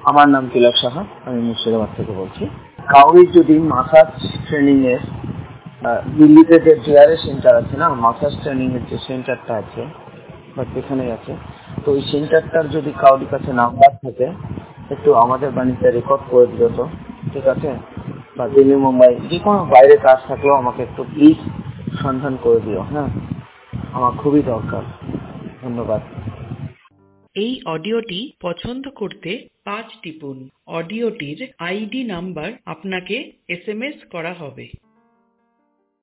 আমার নাম তিলক সাহা, আমি মুর্শিদাবাদ থেকে বলছি। কাউরির যদি মাসাজ ট্রেনিং এর দিল্লিতে যে ডিআরএস সেন্টার আছে না, মাসাজ ট্রেনিং এর যে সেন্টারটা আছে বা যেখানেই আছে, তো ওই সেন্টারটার যদি কাউরির কাছে নাম্বার থাকে একটু আমাদের বাড়িতে রেকর্ড করে দিল তো, ঠিক আছে? বা দিল্লি, মুম্বাই, যে কোনো বাইরে কাজ থাকলেও আমাকে একটু প্লিজ সন্ধান করে দিও। হ্যাঁ, আমার খুবই দরকার। ধন্যবাদ। এই অডিওটি পছন্দ করতে 5 টিপুন। অডিওটির আইডি নাম্বার আপনাকে SMS করা হবে।